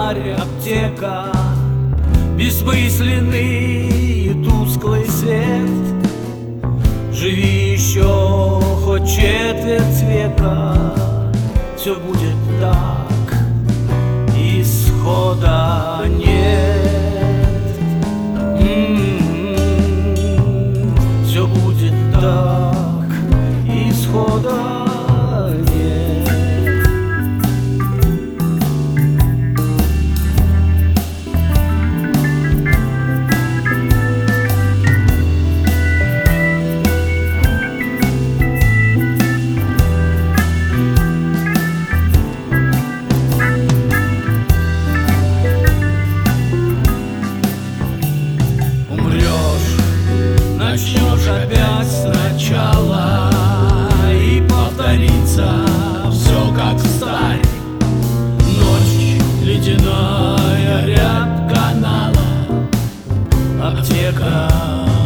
фонарь, аптека, бессмысленный и тусклый свет. Живи еще хоть четверть века, все будет так, исхода нет. Все будет так, исхода нет. Начнешь опять сначала, и повторится все как старь. Ночь ледяная, рябь канала, аптека.